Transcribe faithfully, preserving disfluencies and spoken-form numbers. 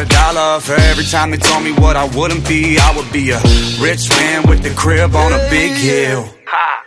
a dollar for every time they told me what I wouldn't be. I would be a rich man with a crib on a big hill. Ha!